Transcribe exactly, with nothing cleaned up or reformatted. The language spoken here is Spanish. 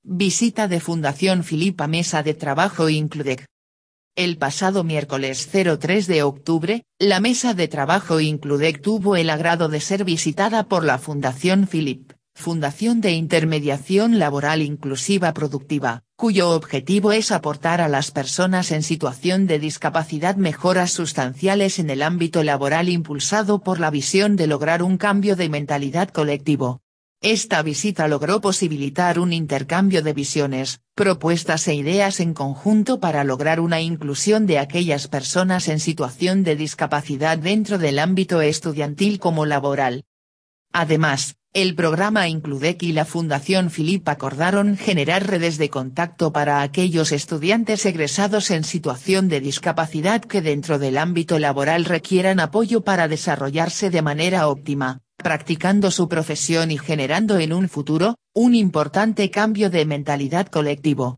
Visita de Fundación Philippe a Mesa de Trabajo Includec. El pasado miércoles tres de octubre, la Mesa de Trabajo Includec tuvo el agrado de ser visitada por la Fundación Philippe, Fundación de Intermediación Laboral Inclusiva Productiva, cuyo objetivo es aportar a las personas en situación de discapacidad mejoras sustanciales en el ámbito laboral impulsado por la visión de lograr un cambio de mentalidad colectivo. Esta visita logró posibilitar un intercambio de visiones, propuestas e ideas en conjunto para lograr una inclusión de aquellas personas en situación de discapacidad dentro del ámbito estudiantil como laboral. Además, el programa Includec y la Fundación Philippe acordaron generar redes de contacto para aquellos estudiantes egresados en situación de discapacidad que dentro del ámbito laboral requieran apoyo para desarrollarse de manera óptima, practicando su profesión y generando en un futuro, un importante cambio de mentalidad colectivo.